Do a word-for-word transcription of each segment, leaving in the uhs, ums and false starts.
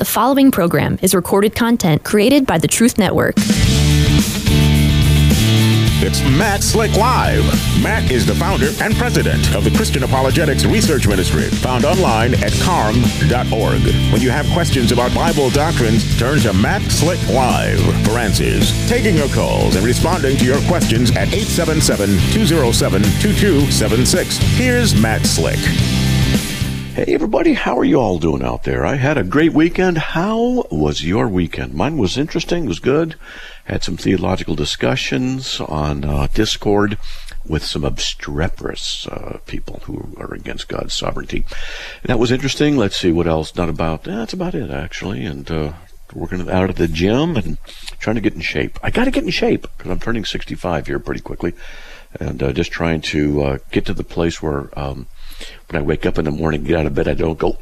The following program is recorded content created by the Truth Network. It's Matt Slick Live. Matt is the founder and president of the Christian Apologetics Research Ministry, found online at carm dot org. When you have questions about Bible doctrines, turn to Matt Slick Live for answers. Taking your calls and responding to your questions at eight seven seven, two oh seven, two two seven six. Here's Matt Slick. Hey everybody, how are you all doing out there? I had a great weekend. How was your weekend? Mine was interesting, was good. Had some theological discussions on uh, Discord with some obstreperous uh, people who are against God's sovereignty. And that was interesting. Let's see what else. Not about, eh, that's about it actually. And uh, working out at the gym and trying to get in shape. I got to get in shape because I'm turning sixty-five here pretty quickly. And uh, just trying to uh, get to the place where um, when I wake up in the morning, get out of bed, I don't go,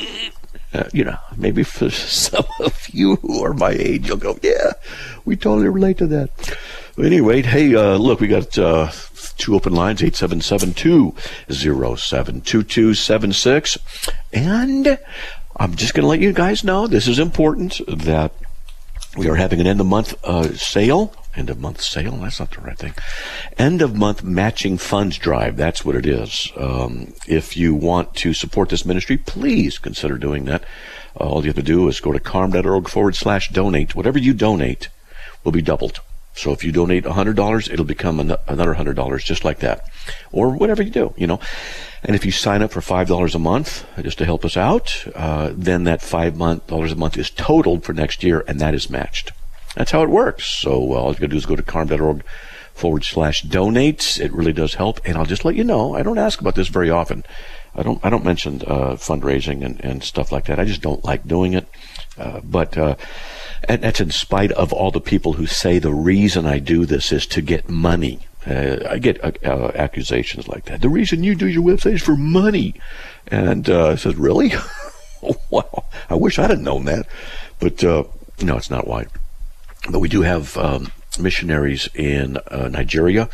uh, you know, maybe for some of you who are my age, you'll go, yeah, we totally relate to that. Anyway, hey, uh, look, we got uh, two open lines, eight seven seven, two oh seven, two two seven six. And I'm just going to let you guys know, this is important, that we are having an end-of-month uh, sale. End-of-month sale? That's not the right thing. End-of-month matching funds drive. That's what it is. Um, if you want to support this ministry, please consider doing that. Uh, all you have to do is go to carm.org forward slash donate. Whatever you donate will be doubled. So if you donate one hundred dollars, it'll become an- another one hundred dollars just like that. Or whatever you do, you know. And if you sign up for five dollars a month, just to help us out, uh, then that five dollars a month is totaled for next year, and that is matched. That's how it works. So uh, all you got to do is go to carm.org forward slash donate. It really does help. And I'll just let you know, I don't ask about this very often. I don't I don't mention uh, fundraising and, and stuff like that. I just don't like doing it. Uh, but uh, and that's in spite of all the people who say the reason I do this is to get money. Uh, I get uh, uh, accusations like that. The reason you do your website is for money. And uh, I said, really? Wow. I wish I'd have known that. But uh, no, it's not why. But we do have um, missionaries in uh, Nigeria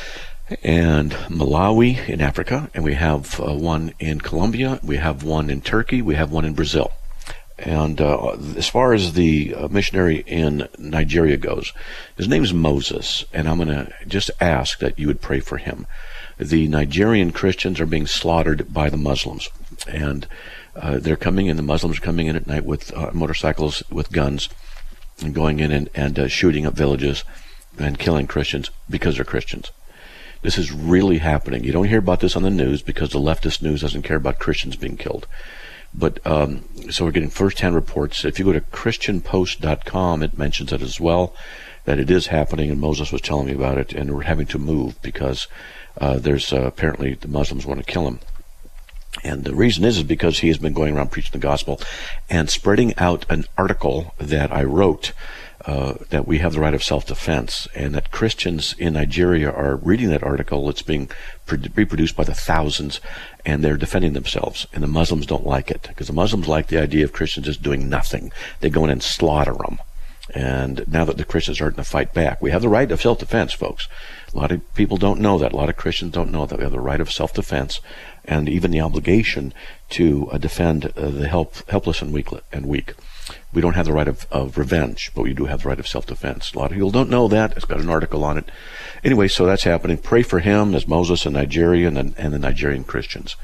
and Malawi in Africa, and we have uh, one in Colombia, we have one in Turkey, we have one in Brazil. And uh, as far as the uh, missionary in Nigeria goes, his name is Moses, and I'm going to just ask that you would pray for him. The Nigerian Christians are being slaughtered by the Muslims, and uh, they're coming in, the Muslims are coming in at night with uh, motorcycles, with guns, and going in and, and uh, shooting up villages and killing Christians because they're Christians. This is really happening. You don't hear about this on the news because the leftist news doesn't care about Christians being killed. But um, so we're getting first-hand reports. If you go to christian post dot com, it mentions it as well, that it is happening, and Moses was telling me about it, and we're having to move because uh, there's uh, apparently the Muslims want to kill him. And the reason is, is because he has been going around preaching the gospel and spreading out an article that I wrote, uh, that we have the right of self-defense, and that Christians in Nigeria are reading that article. It's being reproduced by the thousands, and they're defending themselves. And the Muslims don't like it, because the Muslims like the idea of Christians just doing nothing. They go in and slaughter them. And now that the Christians are starting to fight back, we have the right of self-defense, folks. A lot of people don't know that. A lot of Christians don't know that we have the right of self-defense and even the obligation to uh, defend uh, the help, helpless and weak. And weak. We don't have the right of, of revenge, but we do have the right of self-defense. A lot of people don't know that. It's got an article on it. Anyway, so that's happening. Pray for him as Moses in Nigeria and, and the Nigerian Christians.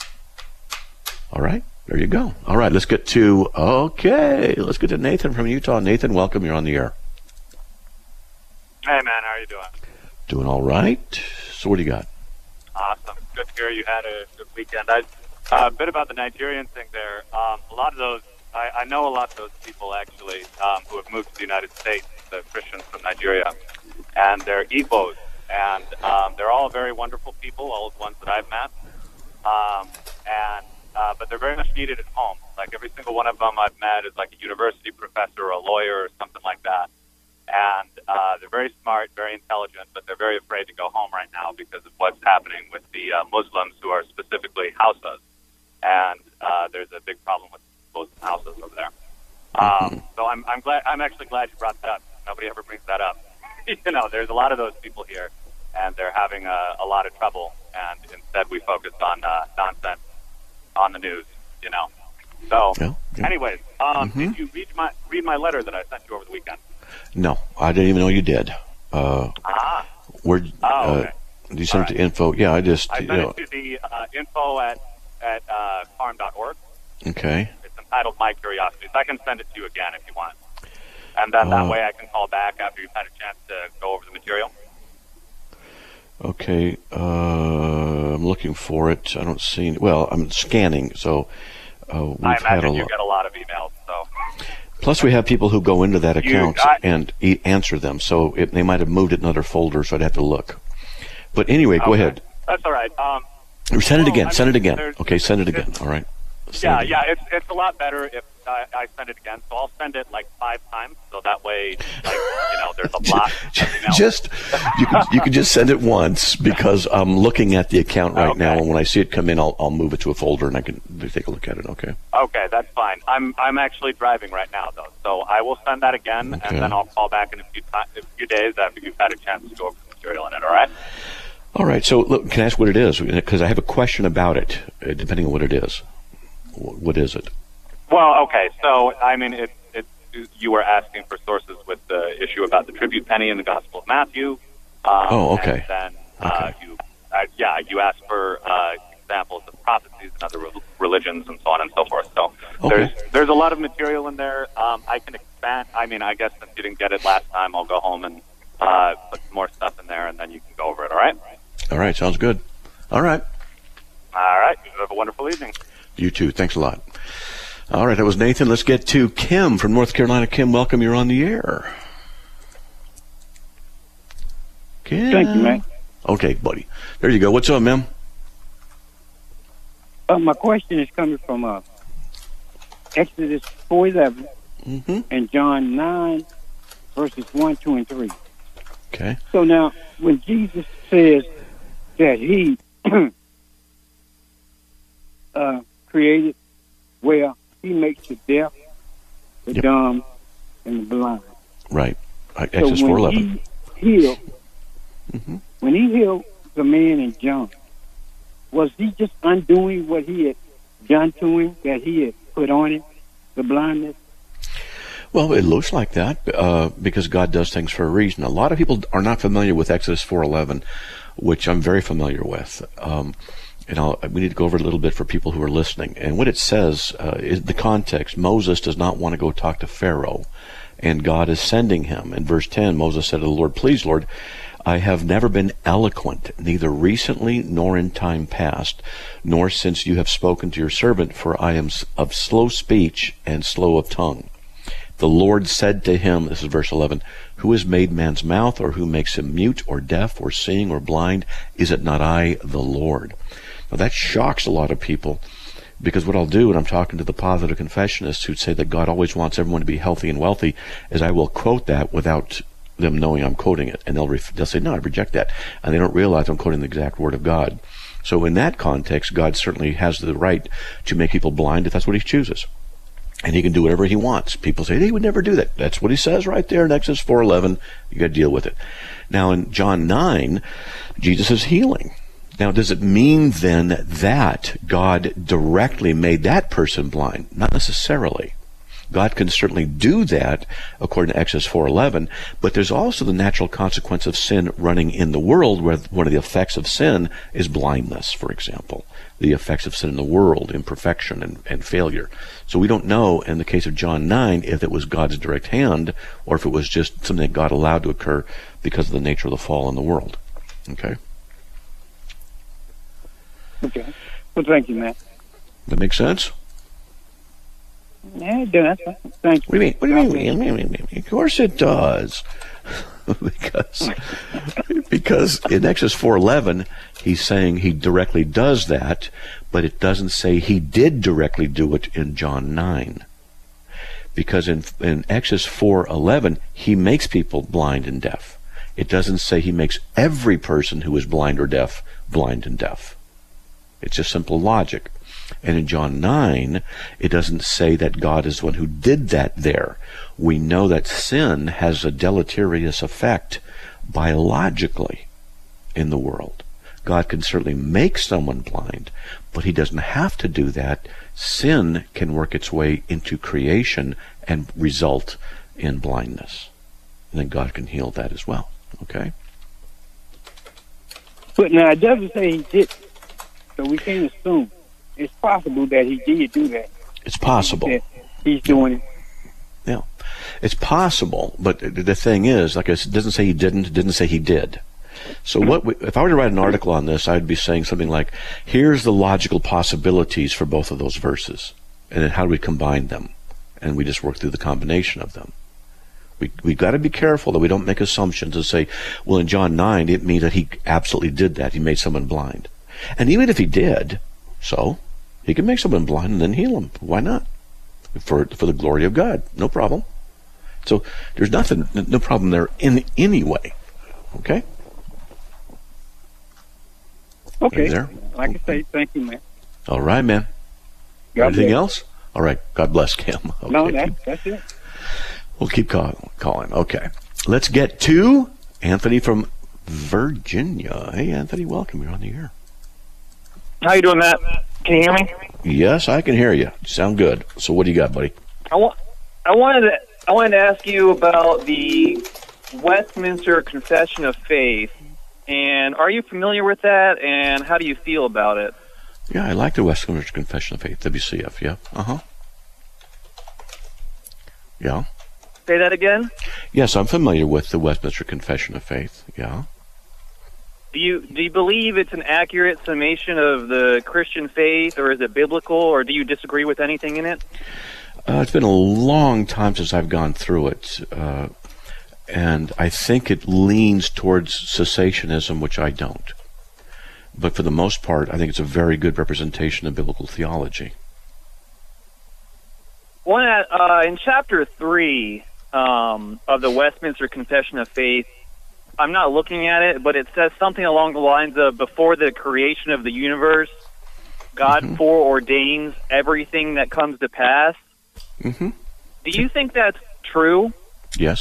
All right. There you go. All right, let's get to, okay, let's get to Nathan from Utah. Nathan, welcome. You're on the air. Hey, man. How are you doing? Doing all right. So what do you got? Awesome. Good to hear you had a good weekend. I, uh, a bit about the Nigerian thing there. Um, a lot of those, I, I know a lot of those people, actually, um, who have moved to the United States, the Christians from Nigeria, and they're Igbos. And um, they're all very wonderful people, all the ones that I've met. Um, and Uh, but they're very much needed at home. Like every single one of them I've met is like a university professor or a lawyer or something like that. And uh, they're very smart, very intelligent, but they're very afraid to go home right now because of what's happening with the uh, Muslims who are specifically Hausas. And uh, there's a big problem with Muslim Hausas over there. Um, so I'm, I'm glad. I'm actually glad you brought that up. Nobody ever brings that up. You know, there's a lot of those people here, and they're having a, a lot of trouble. And instead, we focused on uh, nonsense on the news, you know. So, Yeah, yeah. anyways, um, Mm-hmm. did you read my read my letter that I sent you over the weekend? No, I didn't even know you did. Uh, Ah, where? Oh, uh, okay. Did you send All it to info? Yeah, I just. I you sent know, it to the uh, info at at uh, farm dot org. okay. It's entitled My Curiosities. I can send it to you again if you want, and then that Uh, way I can call back after you've had a chance to go over the material. Okay. Uh, I'm looking for it. I don't see. Well, I'm scanning. So uh, we've I had a imagine you lot. get a lot of emails, so. Plus, we have people who go into that You- account I- and e- answer them. So it, they might have moved it in another folder, so I'd have to look. But anyway, go Okay. ahead. That's all right. Um, Send it Well, again. I Send mean, it again. there's- Okay, send it again. it's- All right. Send yeah, it again. yeah, it's it's a lot better if I, I send it again. So I'll send it like five times, so that way, like you know, there's a lot. of emails. Just you can you can just send it once because I'm looking at the account right Okay. now, and when I see it come in, I'll I'll move it to a folder and I can take a look at it. Okay. Okay, that's fine. I'm I'm actually driving right now though, so I will send that again, Okay. and then I'll call back in a few ti- a few days after you've had a chance to go over the material in it. All right? All right. So look, can I ask what it is? Because I have a question about it, uh, depending on what it is. Wh- What is it? Well, okay. So I mean, it it you were asking for sources with the issue about the tribute penny in the Gospel of Matthew. Um, Oh, okay. And then uh, Okay. you uh, yeah you asked for uh, examples of prophecies in other re- religions and so on and so forth. So Okay. there's there's a lot of material in there. Um, I can expand. I mean, I guess since you didn't get it last time, I'll go home and uh, put some more stuff in there, and then you can go over it. All right? All right. Sounds good. All right. All right. You have a wonderful evening. You too. Thanks a lot. All right. That was Nathan. Let's get to Kim from North Carolina. Kim, welcome. You're on the air. Kim. Thank you, man. Okay, buddy. There you go. What's up, ma'am? Uh, my question is coming from uh, Exodus four eleven Mm-hmm. and John nine, verses one, two, and three. Okay. So now, when Jesus says that he uh, created, well, he makes the deaf, the Yep. dumb, and the blind. Right. Uh, So Exodus four when eleven. he healed, Mm-hmm. when he healed the man in John, was he just undoing what he had done to him, that he had put on him, the blindness? Well, it looks like that uh, because God does things for a reason. A lot of people are not familiar with Exodus four eleven, which I'm very familiar with. Um, and I'll, we need to go over it a little bit for people who are listening. And what it says uh, is the context. Moses does not want to go talk to Pharaoh, and God is sending him. In verse ten, Moses said to the Lord, "Please, Lord, I have never been eloquent, neither recently nor in time past, nor since you have spoken to your servant, for I am of slow speech and slow of tongue." The Lord said to him, this is verse eleven, "Who has made man's mouth, or who makes him mute, or deaf, or seeing, or blind? Is it not I, the Lord?" Now that shocks a lot of people, because what I'll do when I'm talking to the positive confessionists who say that God always wants everyone to be healthy and wealthy, is I will quote that without them knowing I'm quoting it. And they'll, ref- they'll say, "No, I reject that." And they don't realize I'm quoting the exact word of God. So in that context, God certainly has the right to make people blind if that's what he chooses. And he can do whatever he wants. People say, he would never do that. That's what he says right there in Exodus four eleven. You got to deal with it. Now in John nine, Jesus is healing. Now does it mean then that God directly made that person blind? Not necessarily. God can certainly do that according to Exodus four eleven, but there's also the natural consequence of sin running in the world, where one of the effects of sin is blindness, for example. The effects of sin in the world, imperfection and, and failure. So we don't know in the case of John nine if it was God's direct hand or if it was just something that God allowed to occur because of the nature of the fall in the world. Okay? Okay. Well, thank you, man. That make sense? Yeah, it does. Thank you. What do you mean? What do you mean? What do you mean? What do you mean? Of course it does. because because in Exodus four eleven, he's saying he directly does that, but it doesn't say he did directly do it in John nine. Because in in Exodus four eleven, he makes people blind and deaf. It doesn't say he makes every person who is blind or deaf blind and deaf. It's just simple logic. And in John nine, it doesn't say that God is the one who did that there. We know that sin has a deleterious effect biologically in the world. God can certainly make someone blind, but he doesn't have to do that. Sin can work its way into creation and result in blindness. And then God can heal that as well. Okay? But now it doesn't say he did, so we can't assume. It's possible that he did do that. It's possible. That he's doing it. Yeah. It's possible, but the thing is, like I said, it doesn't say he didn't, it didn't say he did. So what we, if I were to write an article on this, I'd be saying something like, here's the logical possibilities for both of those verses, and then how do we combine them? And we just work through the combination of them. We we got to be careful that we don't make assumptions and say, well, in John nine, it means that he absolutely did that. He made someone blind. And even if he did, so, he can make someone blind and then heal them. Why not? For for the glory of God. No problem. So there's nothing, no problem there in any way. Okay? Okay. There? Like I say, thank you, man. All right, man. God Anything bless. else? All right. God bless, Kim. Okay. No, that, that's it. We'll keep call, calling. Okay. Let's get to Anthony from Virginia. Hey, Anthony, welcome. You're on the air. How you doing, Matt? Can you hear me? Yes, I can hear you. You sound good. So what do you got, buddy? I, wa- I wanted to I wanted to ask you about the Westminster Confession of Faith, and are you familiar with that, and how do you feel about it? Yeah, I like the Westminster Confession of Faith, W C F, yeah. Uh-huh. Yeah. Say that again? Yes, I'm familiar with the Westminster Confession of Faith, yeah. Do you do you believe it's an accurate summation of the Christian faith, or is it biblical, or do you disagree with anything in it? Uh, it's been a long time since I've gone through it, uh, and I think it leans towards cessationism, which I don't. But for the most part, I think it's a very good representation of biblical theology. One at, uh, in chapter three um, of the Westminster Confession of Faith, I'm not looking at it, but it says something along the lines of, before the creation of the universe, God mm-hmm. foreordains everything that comes to pass. Mm-hmm. Do you think that's true? Yes.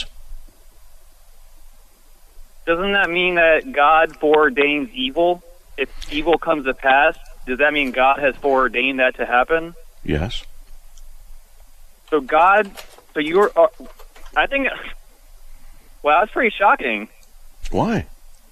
Doesn't that mean that God foreordains evil? If evil comes to pass, does that mean God has foreordained that to happen? Yes. So God, so you're, uh, I think, well, that's pretty shocking. Why?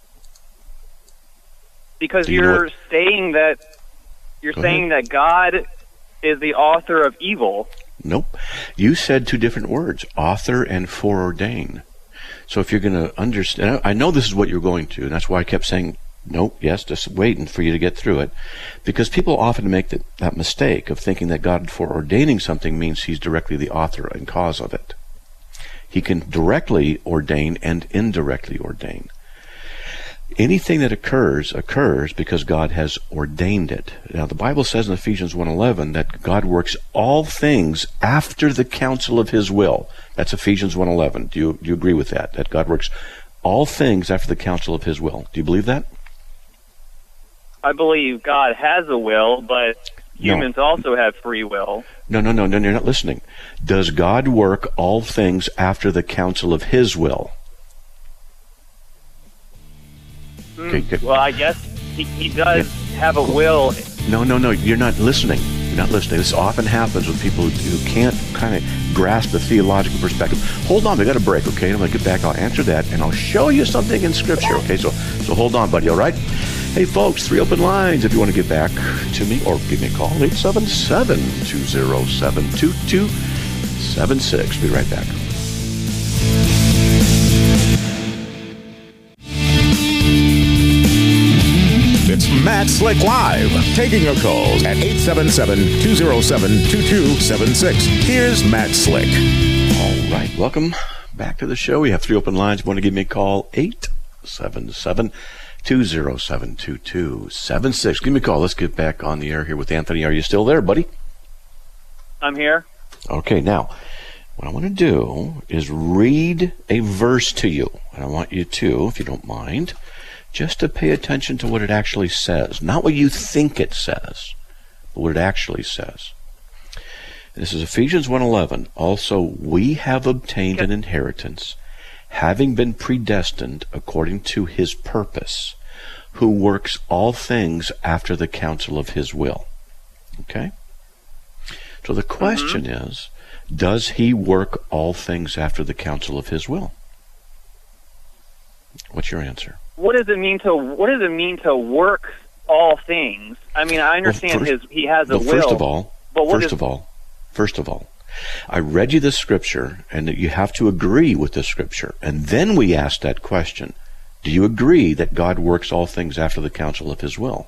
Because you you're saying that, you're Go saying ahead. that God is the author of evil. Nope. You said two different words, author and foreordain. So if you're going to understand, I know this is what you're going to, and that's why I kept saying, nope, yes, just waiting for you to get through it. Because people often make the, that mistake of thinking that God foreordaining something means he's directly the author and cause of it. He can directly ordain and indirectly ordain. Anything that occurs, occurs because God has ordained it. Now, the Bible says in Ephesians one eleven that God works all things after the counsel of his will. That's Ephesians one eleven. Do you, do you agree with that? That God works all things after the counsel of his will. Do you believe that? I believe God has a will, but humans no. also have free will. No, no, no, no, you're not listening. Does God work all things after the counsel of his will? Okay, good. Well, I guess he, he does yeah. have a will. No, no, no, you're not listening. You're not listening. This often happens with people who, who can't kind of grasp the theological perspective. Hold on, we got a break, okay? I'm going to get back. I'll answer that, and I'll show you something in Scripture, okay? So, so hold on, buddy, all right? Hey, folks, three open lines if you want to get back to me, or give me a call, eight seven seven, two zero seven, two two seven six. Be right back. It's Matt Slick Live, taking your calls at eight seven seven, two zero seven, two two seven six. Here's Matt Slick. All right, welcome back to the show. We have three open lines. If you want to give me a call, eight seven seven, two zero seven, two two seven six. Give me a call. Let's get back on the air here with Anthony. Are you still there, buddy? I'm here. Okay, now, what I want to do is read a verse to you. And I want you to, if you don't mind, just to pay attention to what it actually says. Not what you think it says, but what it actually says. This is Ephesians one eleven. Also, we have obtained an inheritance, having been predestined according to his purpose, who works all things after the counsel of his will. Okay? So the question mm-hmm. is, does he work all things after the counsel of his will? What's your answer? What does it mean to What does it mean to work all things? I mean, I understand well, first, his he has a well, will. First of all, but first is, of all, first of all, I read you the scripture, and that you have to agree with the scripture, and then we ask that question: do you agree that God works all things after the counsel of his will?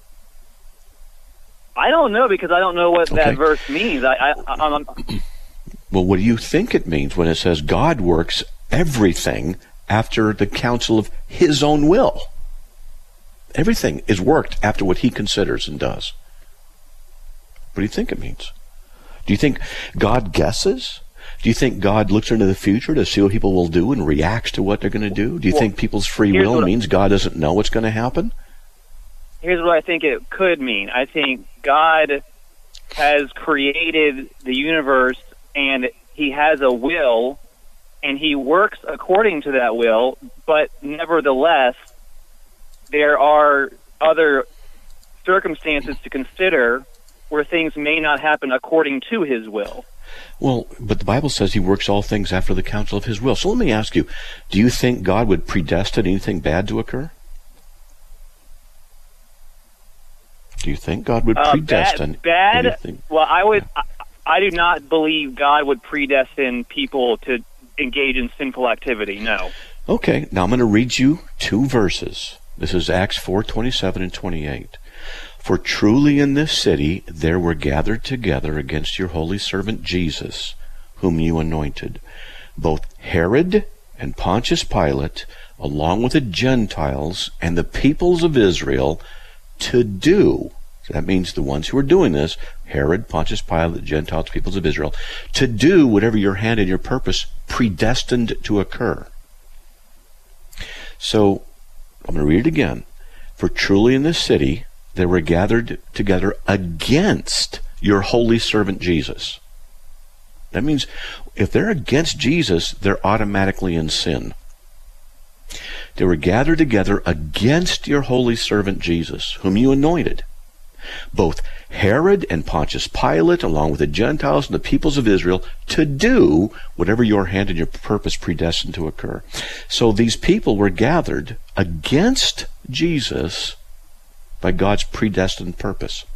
I don't know, because I don't know what okay. that verse means. I, I, I'm, well, what do you think it means when it says God works everything after the counsel of his own will? Everything is worked after what he considers and does. What do you think it means? Do you think God guesses? Do you think God looks into the future to see what people will do and reacts to what they're going to do? Do you well, think people's free will means God doesn't know what's going to happen? Here's what I think it could mean. I think God has created the universe, and he has a will, and he works according to that will, but nevertheless, there are other circumstances to consider where things may not happen according to his will. Well, but the Bible says he works all things after the counsel of his will. So let me ask you, do you think God would predestine anything bad to occur? Do you think God would predestine uh, bad? bad anything? Well, I would. I, I do not believe God would predestine people to engage in sinful activity. No. Okay, now I'm going to read you two verses. This is Acts four twenty-seven and twenty-eight. For truly in this city there were gathered together against your holy servant Jesus, whom you anointed, both Herod and Pontius Pilate, along with the Gentiles and the peoples of Israel, to do, so that means the ones who are doing this, Herod, Pontius Pilate, the Gentiles, peoples of Israel, to do whatever your hand and your purpose predestined to occur. So, I'm going to read it again. For truly in this city they were gathered together against your holy servant Jesus. That means if they're against Jesus, they're automatically in sin. They were gathered together against your holy servant Jesus, whom you anointed, both Herod and Pontius Pilate, along with the Gentiles and the peoples of Israel, to do whatever your hand and your purpose predestined to occur. So these people were gathered against Jesus by God's predestined purpose.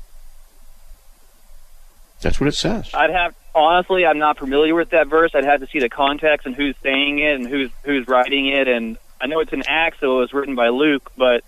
That's what it says. I'd have honestly, I'm not familiar with that verse. I'd have to see the context and who's saying it and who's who's writing it. And I know it's in Acts, so it was written by Luke, but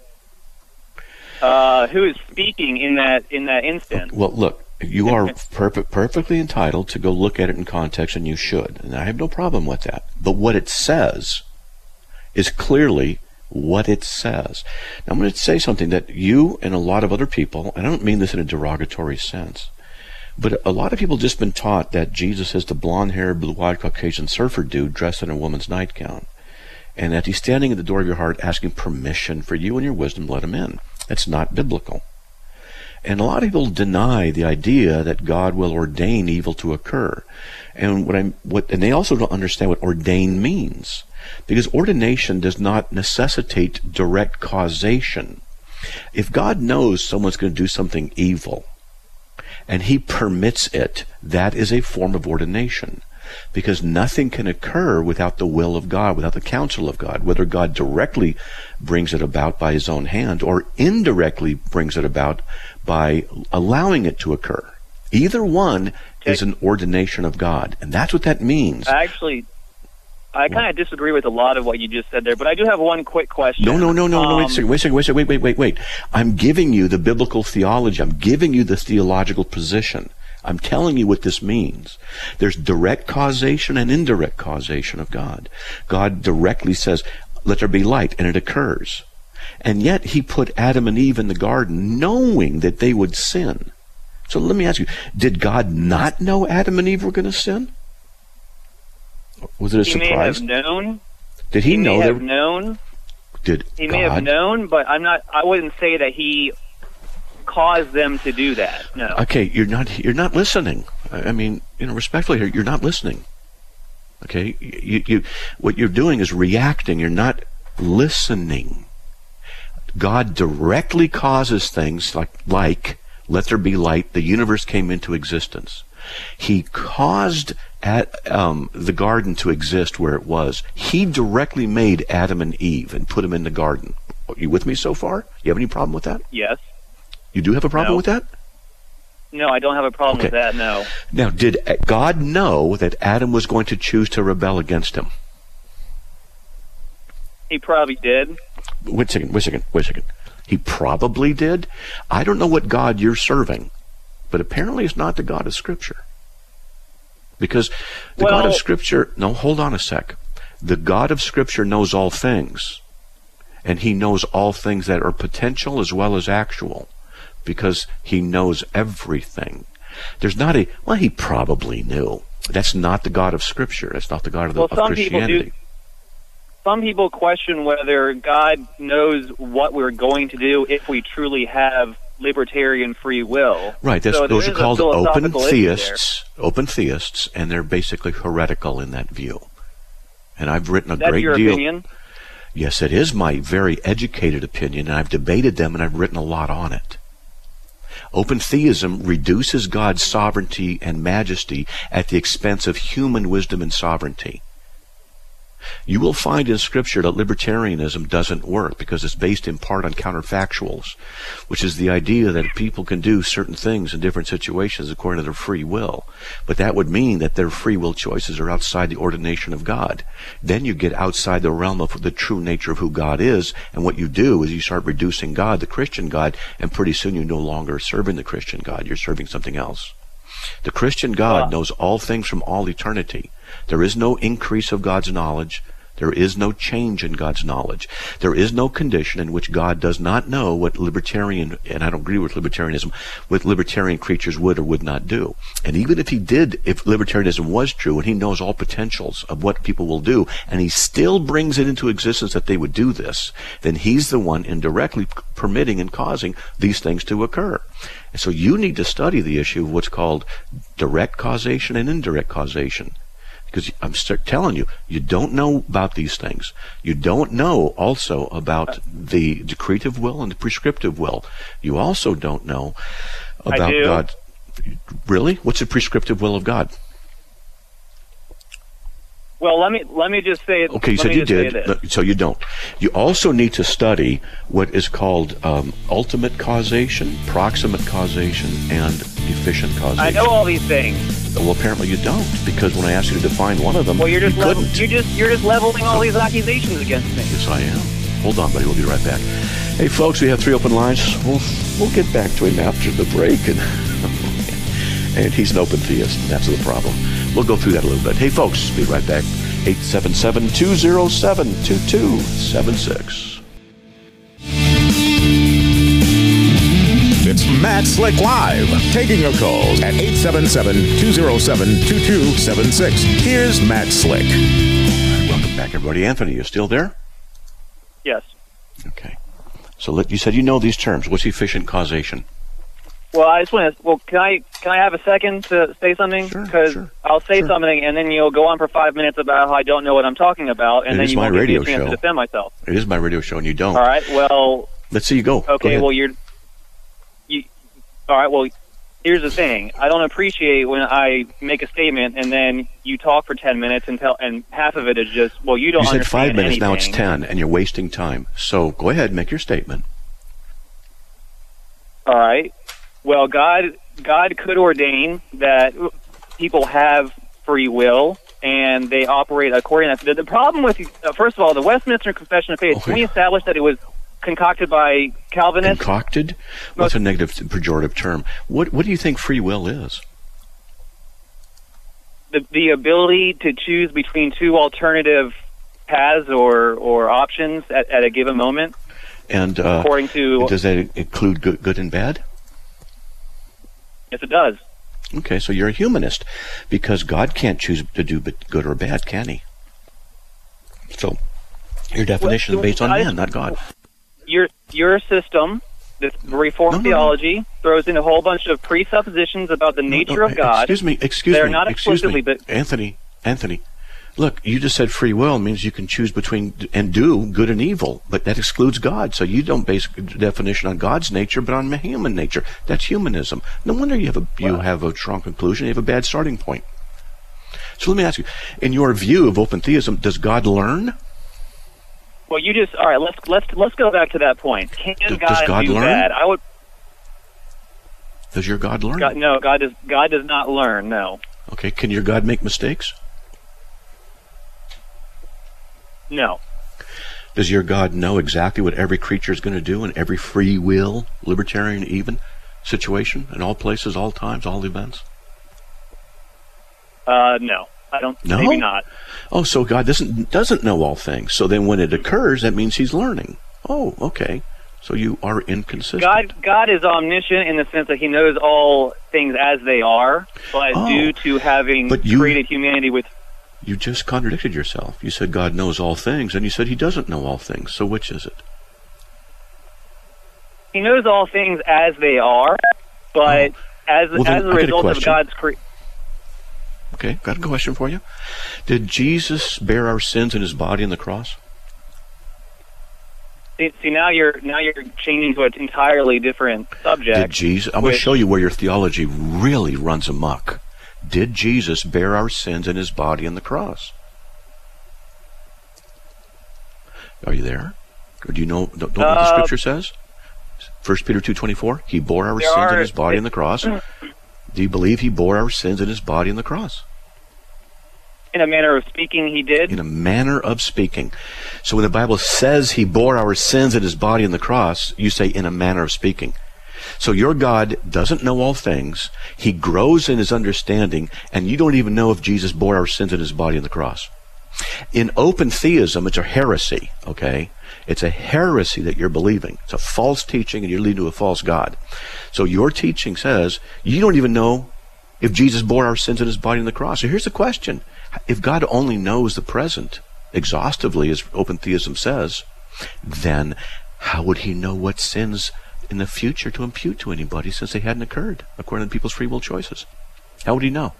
uh, who is speaking in that in that instance? Well, look, you are perp- perfectly entitled to go look at it in context, and you should. And I have no problem with that. But what it says is clearly what it says. Now, I'm going to say something that you and a lot of other people, and I don't mean this in a derogatory sense, but a lot of people just been taught that Jesus is the blonde-haired, blue-eyed Caucasian surfer dude dressed in a woman's nightgown, and that he's standing at the door of your heart asking permission for you and your wisdom to let him in. That's not biblical. And a lot of people deny the idea that God will ordain evil to occur. And what I'm what and they also don't understand what ordain means. Because ordination does not necessitate direct causation. If God knows someone's going to do something evil, and he permits it, that is a form of ordination. Because nothing can occur without the will of God, without the counsel of God, whether God directly brings it about by his own hand or indirectly brings it about by allowing it to occur. Either one okay. is an ordination of God, and that's what that means. Actually, I kind of disagree with a lot of what you just said there, but I do have one quick question. No, no, no, no, um, no, wait a second, wait a second, wait a second, wait, wait, wait, wait. I'm giving you the biblical theology. I'm giving you the theological position. I'm telling you what this means. There's direct causation and indirect causation of God. God directly says, let there be light, and it occurs. And yet he put Adam and Eve in the garden knowing that they would sin. So let me ask you, did God not know Adam and Eve were going to sin? Was it a he surprise? He may have known. Did he, he know? May have there... known. Did he God... may have known, but I'm not. I wouldn't say that he caused them to do that. No. Okay, you're not. You're not listening. I mean, you know, respectfully, here, you're not listening. Okay, you, you, what you're doing is reacting. You're not listening. God directly causes things like, like, let there be light, the universe came into existence. He caused at, um, the garden to exist where it was. He directly made Adam and Eve and put them in the garden. Are you with me so far? You have any problem with that? Yes. You do have a problem No. with that? No, I don't have a problem Okay. with that, no. Now, did God know that Adam was going to choose to rebel against him? He probably did. Wait a second, wait a second, wait a second. He probably did? I don't know what God you're serving, but apparently it's not the God of Scripture. Because the Well- God of Scripture, no, hold on a sec. The God of Scripture knows all things, and he knows all things that are potential as well as actual, because he knows everything. There's not a, well, he probably knew. That's not the God of Scripture. That's not the God of, the, Well, of some people Christianity. do. Some people question whether God knows what we're going to do if we truly have libertarian free will. Right, that's, So those there are is a called open philosophical issue there. theists, open theists, and they're basically heretical in that view. And I've written a That's great your deal. opinion? Yes, it is my very educated opinion, and I've debated them, and I've written a lot on it. Open theism reduces God's sovereignty and majesty at the expense of human wisdom and sovereignty. You will find in Scripture that libertarianism doesn't work because it's based in part on counterfactuals, which is the idea that people can do certain things in different situations according to their free will. But that would mean that their free will choices are outside the ordination of God. Then you get outside the realm of the true nature of who God is, and what you do is you start reducing God, the Christian God, and pretty soon you're no longer serving the Christian God, you're serving something else. The Christian God Wow. knows all things from all eternity. There is no increase of God's knowledge. There is no change in God's knowledge. There is no condition in which God does not know what libertarian, and I don't agree with libertarianism, what libertarian creatures would or would not do. And even if he did, if libertarianism was true, and he knows all potentials of what people will do, and he still brings it into existence that they would do this, then he's the one indirectly permitting and causing these things to occur. And so you need to study the issue of what's called direct causation and indirect causation. Because I'm start telling you, you don't know about these things. You don't know also about the decretive will and the prescriptive will. You also don't know about do. God. Really? What's the prescriptive will of God? Well, let me let me just say. Okay, you let said me you just say did, this. so you don't. You also need to study what is called um, ultimate causation, proximate causation, and efficient causation. I know all these things. Well, apparently you don't, because when I asked you to define one of them, Well, you're just you level, couldn't. you're just you're just leveling all these accusations against me. Yes, I am. Hold on, buddy. We'll be right back. Hey, folks, we have three open lines. We'll we'll get back to him after the break, and and he's an open theist, and that's the problem. We'll go through that a little bit. Hey, folks, be right back. eight seven seven, two oh seven, two two seven six. It's Matt Slick Live, taking your calls at eight seven seven, two oh seven, two two seven six. Here's Matt Slick. Welcome back, everybody. Anthony, you still there? Yes. Okay. So let, you said you know these terms. What's efficient causation? Well, I just want to. Well, can I can I have a second to say something? Sure, Because sure, I'll say sure. something, and then you'll go on for five minutes about how I don't know what I'm talking about, and It then is you my won't give me radio a chance show. to defend myself. It is my radio show, and you don't. All right. Well. Let's see you go. Go Okay. ahead. Well, you're. You. All right. Well, here's the thing. I don't appreciate when I make a statement and then you talk for ten minutes and tell, and half of it is just, well, you don't. You said understand five minutes. Now it's anything. ten, and you're wasting time. So go ahead, make your statement. All right. Well, God, God could ordain that people have free will and they operate according to that. The problem with, uh, first of all, the Westminster Confession of Faith. Oh, Can we yeah. establish that it was concocted by Calvinists? Concocted? What's a negative, pejorative term? What What do you think free will is? the the ability to choose between two alternative paths or or options at, at a given moment, And uh, according to. does that include good, good and bad? Yes, it does. Okay, so you're a humanist, because God can't choose to do but good or bad, can he? So your definition Well, is based on I- man, not God. Your your system, this Reformed No, no, no. theology, throws in a whole bunch of presuppositions about the nature No, of God. Excuse me, excuse They're me, not excuse me. explicitly, but- Anthony, Anthony, Look, you just said free will means you can choose between and do good and evil, but that excludes God. So you don't base the definition on God's nature, but on human nature. That's humanism. No wonder you have a you Wow. have a strong conclusion. You have a bad starting point. So let me ask you: in your view of open theism, does God learn? Well, you just all right. Let's let's let's go back to that point. Can Does- God, does God do learn? bad? I would. Does your God learn? God, no, God does. God does not learn. No, Okay. Can your God make mistakes? no. Does your God know exactly what every creature is going to do in every free will, libertarian, even situation, in all places, all times, all events? Uh, no. I don't. No? Maybe not. Oh, so God doesn't doesn't know all things. So then when it occurs, that means he's learning. Oh, okay. So you are inconsistent. God, God is omniscient in the sense that He knows all things as they are, but Oh, due to having but you- created humanity with You just contradicted yourself. You said God knows all things, and you said he doesn't know all things. So which is it? He knows all things as they are, but as Well, then as a I got a result of question. God's cre- Okay, got a question for you. Did Jesus bear our sins in his body on the cross? see, see now you're now you're changing to an entirely different subject. Did Jesus? I'm going to which- show you where your theology really runs amok. Did Jesus bear our sins in his body on the cross? Are you there? Or do you know, don't, don't know what the Uh, scripture says? First Peter two twenty-four, he bore our There sins in are- his body on the cross. Do you believe he bore our sins in his body on the cross? In a manner of speaking, He did. In a manner of speaking. So when the Bible says he bore our sins in his body on the cross, you say in a manner of speaking. So your God doesn't know all things. He grows in his understanding, and you don't even know if Jesus bore our sins in his body on the cross. In open theism, it's a heresy, okay? It's a heresy that you're believing. It's a false teaching, and you're leading to a false God. So your teaching says you don't even know if Jesus bore our sins in his body on the cross. So here's the question. If God only knows the present exhaustively, as open theism says, then how would he know what sins in the future to impute to anybody since they hadn't occurred, according to people's free will choices? How would he know?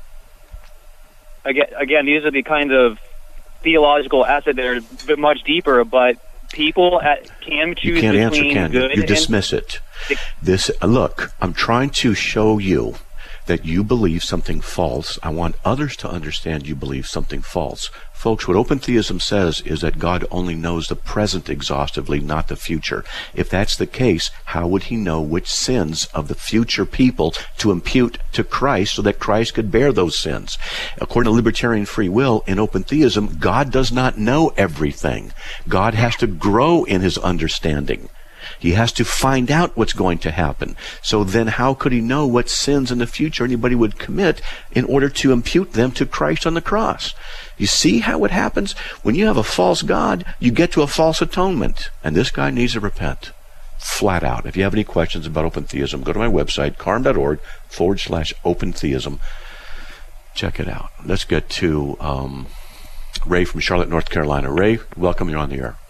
Again, again, these are the kind of theological aspects that are a bit much deeper, but people at, can choose You can't answer, between can you? good You and dismiss it. This, look, I'm trying to show you that you believe something false. I want others to understand you believe something false. Folks, what open theism says is that God only knows the present exhaustively, not the future. If that's the case, how would he know which sins of the future people to impute to Christ so that Christ could bear those sins? According to libertarian free will, in open theism, God does not know everything. God has to grow in his understanding. He has to find out what's going to happen. So then how could he know what sins in the future anybody would commit in order to impute them to Christ on the cross? You see how it happens? When you have a false God, you get to a false atonement. And this guy needs to repent. Flat out. If you have any questions about open theism, go to my website, carm.org forward slash open theism. Check it out. Let's get to um, Ray from Charlotte, North Carolina. Ray, welcome. You're on the air.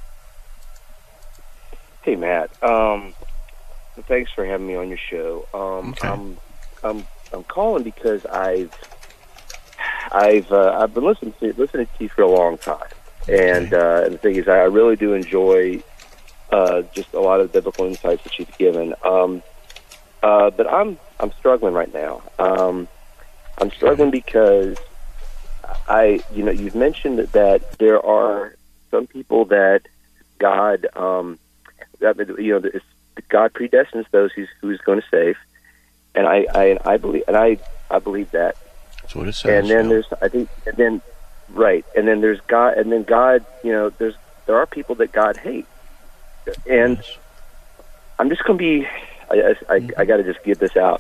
Hey, Matt. Um, thanks for having me on your show. Um, Okay. I'm, I'm, I'm calling because I've, I've, uh, I've been listening to listening to you for a long time, and uh, and the thing is, I really do enjoy uh, just a lot of biblical insights that you've given. Um, uh, but I'm, I'm struggling right now. Um, I'm struggling because I, you know, you've mentioned that there are some people that God. Um, That, you know, it's, God predestines those who's, who's going to save, and I, I, I believe, and I, I believe that. That's what it says. And then yeah. there's, I think, and then, right, and then there's God, and then God, you know, there's there are people that God hates, and Yes. I'm just going to be, I, I, I, I got to just get this out.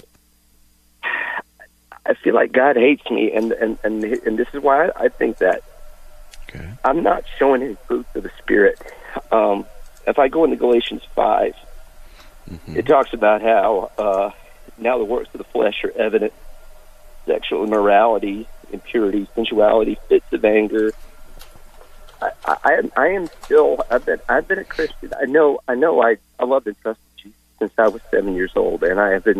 I feel like God hates me, and and and, and this is why I, I think that. Okay. I'm not showing any fruits of the Spirit. Um, if I go into Galatians five, Mm-hmm. it talks about how uh, now the works of the flesh are evident: sexual immorality, impurity, sensuality, fits of anger. I, I, I am still. I've been. I've been a Christian. I know. I know. I, I loved and trusted Jesus since I was seven years old, and I have been.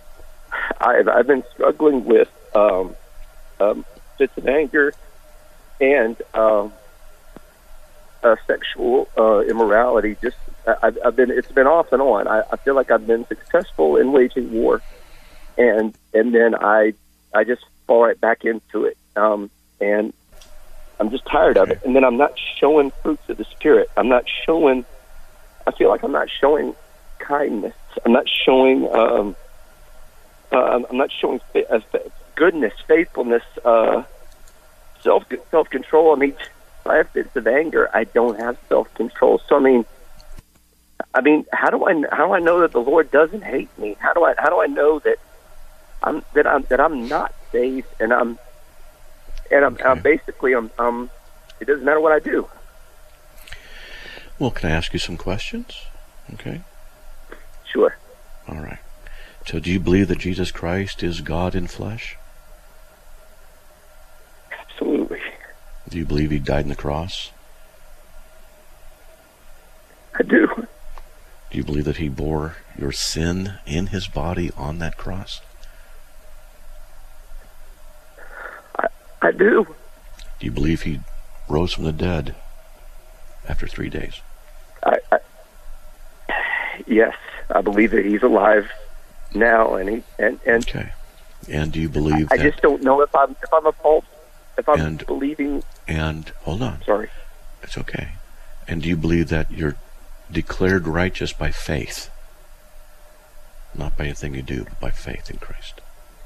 I've I've been struggling with um, um, fits of anger, and um, uh, sexual uh, immorality. Just I, I've been it's been off and on. I, I feel like I've been successful in waging war, and and then I I just fall right back into it, um, and I'm just tired of it. And then I'm not showing fruits of the Spirit. I'm not showing. I feel like I'm not showing kindness. I'm not showing. Um, uh, I'm not showing fa- uh, fa- goodness, faithfulness, uh, self self control. I mean, if I have fits of anger, I don't have self control. So I mean, I mean, how do I how do I know that the Lord doesn't hate me? How do I how do I know that I'm that I'm that I'm not saved and I'm and I'm, okay. I'm basically I'm, I'm it doesn't matter what I do. Well, can I ask you some questions? Okay. Sure. All right. So do you believe that Jesus Christ is God in flesh? Absolutely. Do you believe he died on the cross? I do. Do you believe that he bore your sin in his body on that cross? I, I do. Do you believe he rose from the dead after three days? I, I, yes, I believe that he's alive now, and he and, and okay. And do you believe? I, that, I just don't know if I'm if I'm a false if I'm and, believing. And hold on. Sorry. It's okay. And do you believe that you're declared righteous by faith, not by anything you do, but by faith in Christ?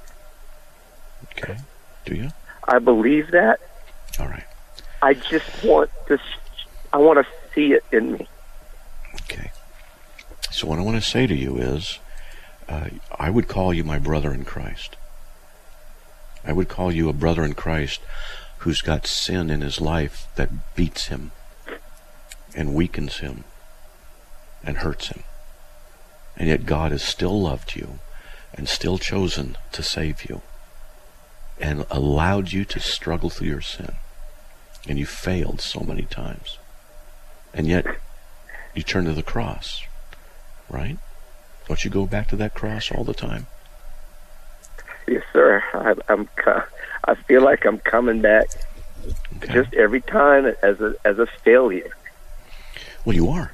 Okay. Do you? I believe that. All right. I just want to. I want to see it in me. Okay. So what I want to say to you is, uh, I would call you my brother in Christ. I would call you a brother in Christ who's got sin in his life that beats him and weakens him and hurts him. And yet God has still loved you and still chosen to save you and allowed you to struggle through your sin. And you failed so many times. And yet you turn to the cross, right? Don't you go back to that cross all the time? Yes, sir. I, I'm. I feel like I'm coming back okay. just every time as a as a failure. Well, you are.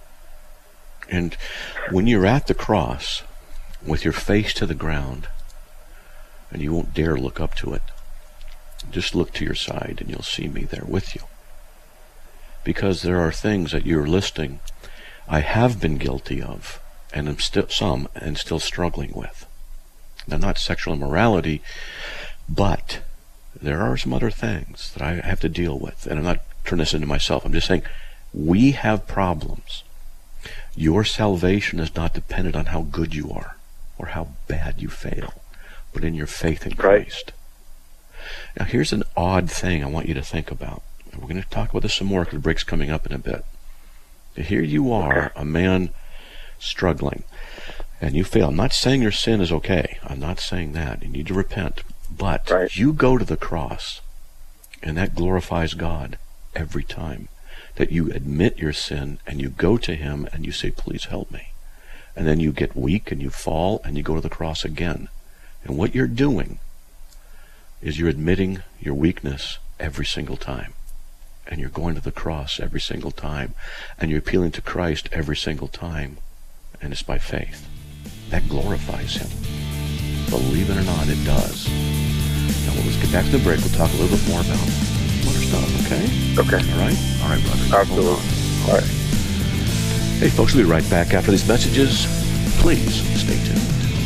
And when you're at the cross with your face to the ground, and you won't dare look up to it, just look to your side and you'll see me there with you. Because there are things that you're listing I have been guilty of, and I'm still some and still struggling with. Now, not sexual immorality, but there are some other things that I have to deal with. And I'm not turning this into myself. I'm just saying we have problems. Your salvation is not dependent on how good you are or how bad you fail, but in your faith in Christ. Right. Now, here's an odd thing I want you to think about. And we're going to talk about this some more because the break's coming up in a bit. Here you are, a man struggling, and you fail. I'm not saying your sin is okay. I'm not saying that. You need to repent. But right. you go to the cross, and that glorifies God every time. That you admit your sin, and you go to him, and you say, please help me. And then you get weak, and you fall, and you go to the cross again. And what you're doing is you're admitting your weakness every single time. And you're going to the cross every single time. And you're appealing to Christ every single time. And it's by faith. That glorifies him. Believe it or not, it does. Now, let's get back to the break. We'll talk a little bit more about other stuff, okay? Okay. All right? All right, brother. Absolutely. All right. Hey, folks, we'll be right back after these messages. Please stay tuned.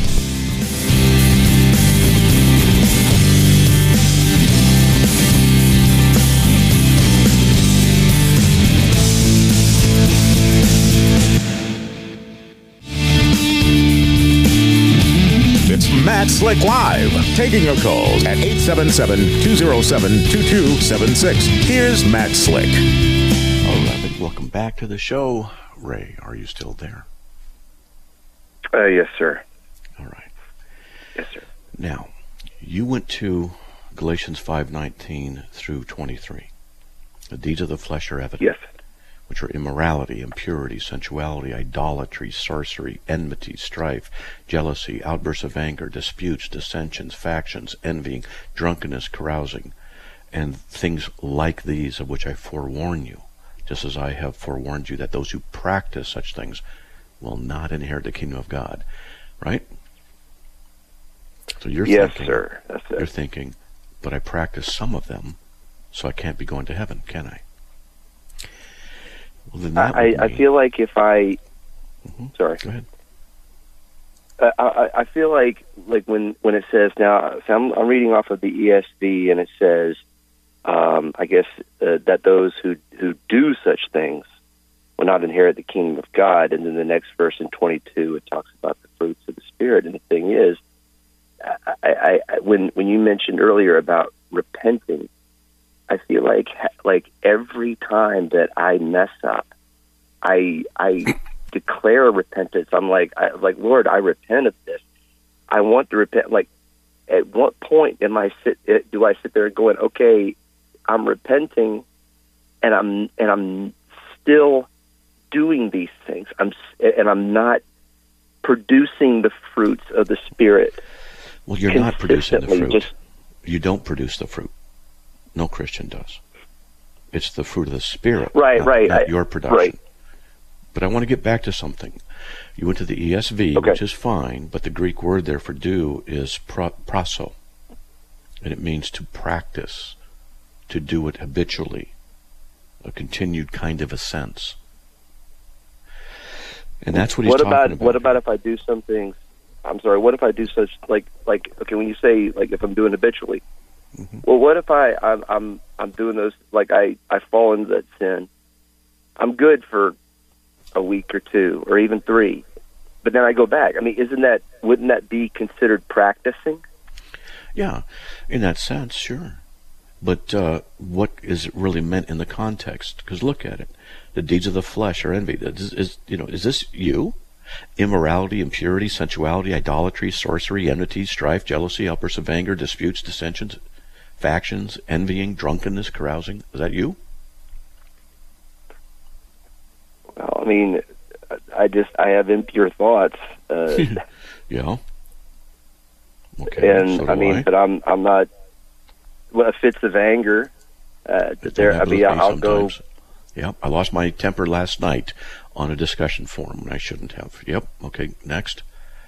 Matt Slick Live, taking your calls at eight seven seven, two oh seven, two two seven six. Here's Matt Slick. All right, welcome back to the show. Ray, are you still there? Uh, yes, sir. All right. Yes, sir. Now, you went to Galatians five nineteen through twenty-three. The deeds of the flesh are evident. Yes. Which are immorality, impurity, sensuality, idolatry, sorcery, enmity, strife, jealousy, outbursts of anger, disputes, dissensions, factions, envying, drunkenness, carousing, And things like these, of which I forewarn you, just as I have forewarned you that those who practice such things will not inherit the kingdom of God. Right? So you're yes, thinking, sir. That's it. You're thinking, but I practice some of them, so I can't be going to heaven, can I? Well, then that I, would I mean- feel like if I, Mhm. sorry, Go ahead. I, I, I feel like like when, when it says now, so I'm, I'm reading off of the E S V, and it says, um, I guess uh, that those who who do such things will not inherit the kingdom of God. And then the next verse in twenty-two, it talks about the fruits of the Spirit. And the thing is, I, I, I when when you mentioned earlier about repenting, I feel like like every time that I mess up, I I declare repentance. I'm like I, like Lord, I repent of this. I want to repent. Like, at what point am I sit? Do I sit there going, okay, I'm repenting, and I'm and I'm still doing these things. I'm and I'm not producing the fruits of the Spirit. Well, you're not producing the consistently, fruit. just- You don't produce the fruit. No Christian does. It's the fruit of the Spirit, Right, not, right, not I- your production. right. But I want to get back to something. You went to the E S V, Okay. which is fine, but the Greek word there for do is pro, proso, and it means to practice, to do it habitually, a continued kind of a sense. And that's what he's what talking about, about. what about if I do some things? I'm sorry. What if I do such like like okay? When you say like if I'm doing habitually, Mhm. well, what if I I'm I'm, I'm doing those like I, I fall into that sin? I'm good for a week or two or even three, but then I go back. I mean, isn't that wouldn't that be considered practicing? Yeah, in that sense, sure. But uh, what is really meant in the context? Because look at it. The deeds of the flesh are envy. Is, is, you know, is this you? Immorality, impurity, sensuality, idolatry, sorcery, enmity, strife, jealousy, outbursts of anger, disputes, dissensions, factions, envying, drunkenness, carousing. Is that you? Well, I mean, I just I have impure thoughts, uh, Yeah. Okay. and so do I mean, but I'm I'm not. Well, fits of anger. Uh, That there, I happens mean, with me I'll go. sometimes. Yeah, I lost my temper last night on a discussion forum, and I shouldn't have. Yep. Okay. Next.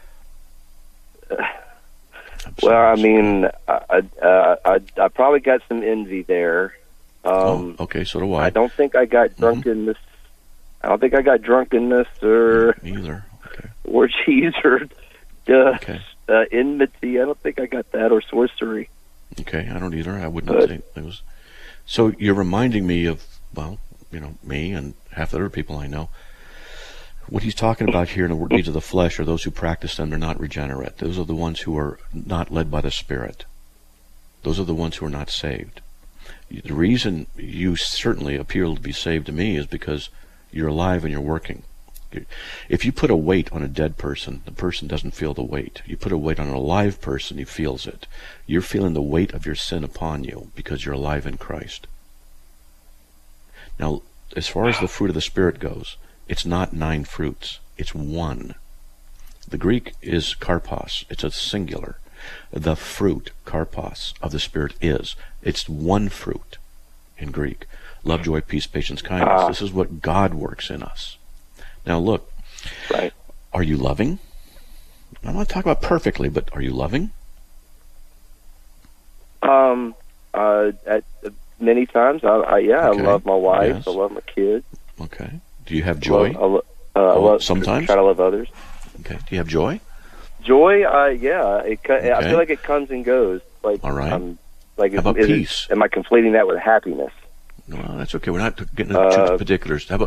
I'm Well, I sorry. mean, I, I, I, I probably got some envy there. Um, oh, okay. So do I. I don't think I got drunkenness. I don't think I got drunkenness or Me either. Okay. orgies or uh, Okay. uh, enmity. I don't think I got that or sorcery. Okay, I don't either. I wouldn't But- say it was. So you're reminding me of, well, you know, me and half the other people I know. What he's talking about here in the deeds of the flesh are those who practice them are not regenerate. Those are the ones who are not led by the Spirit. Those are the ones who are not saved. The reason you certainly appear to be saved to me is because you're alive and you're working. If you put a weight on a dead person, the person doesn't feel the weight. You put a weight on an alive person, he feels it. You're feeling the weight of your sin upon you because you're alive in Christ. Now, as far as the fruit of the Spirit goes, it's not nine fruits. It's one. The Greek is karpos. It's a singular. The fruit, karpos, of the Spirit is. It's one fruit in Greek. Love, joy, peace, patience, kindness. Ah. This is what God works in us. Now look, Right. are you loving? I'm not talking about perfectly, but are you loving? Um. Uh. At, uh, many times, I, I yeah, Okay. I love my wife. Yes. I love my kids. Okay. Do you have joy? Love, I, lo- uh, I Oh, love sometimes? try to love others. Okay. Do you have joy? Joy, uh, yeah, it, co- I Okay. feel like it comes and goes. Like, All right. um, like How is, about is it- peace? am I conflating that with happiness? Well, that's okay. We're not getting into Uh, particulars. How about